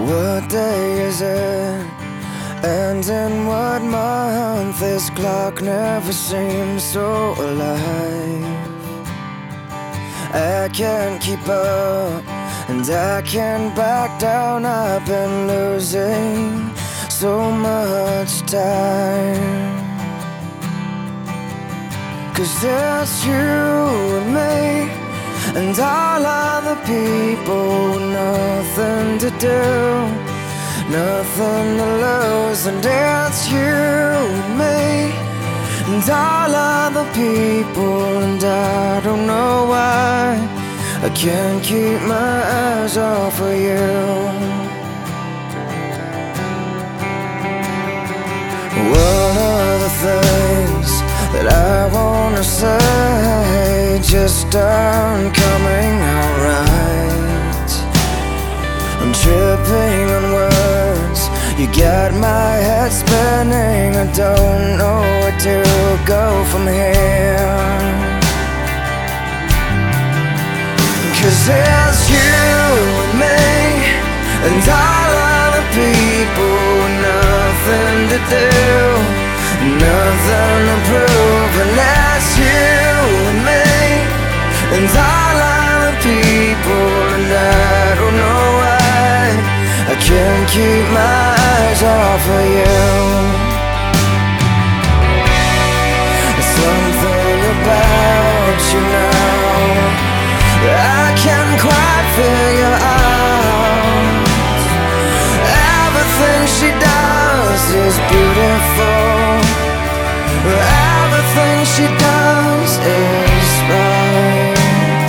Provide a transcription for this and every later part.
What day is it? And in what month? This clock never seems so alive. I can't keep up, and I can't back down. I've been losing so much time. 'Cause it's you and me, and all other people with nothing to do, nothing to lose. And it's you and me, and all other people. And I don't know why I can't keep my eyes off of you. One of the things that I wanna say just aren't coming out right. I'm tripping on words, you got my head spinning. I don't know where to go from here. 'Cause it's you and me, and all other people with nothing to do, nothing to prove. And that's you and me, and all other people. And I don't know why I can't keep my eyes off of you. There's something about you now that I can't quite figure out. Everything she does is beautiful, everything she does is right.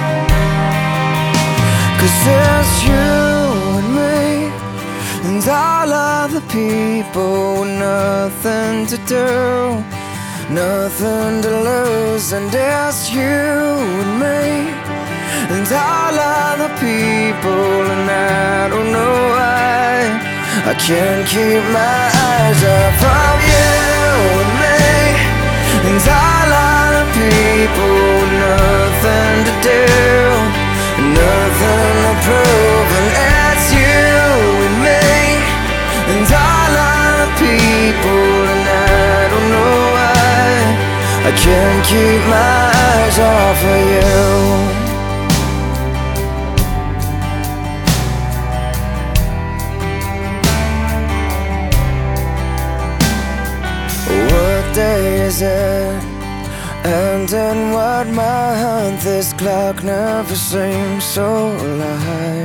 'Cause it's you and me, and all other people with nothing to do, nothing to lose. And it's you and me, and all other people. And I don't know why I can't keep my eyes off of you and me, and all other people with nothing to do, nothing to prove. And it's you and me, and all other people. And I don't know why I can't keep my eyes off of you. What day is it? And in what month? This clock never seems so alive.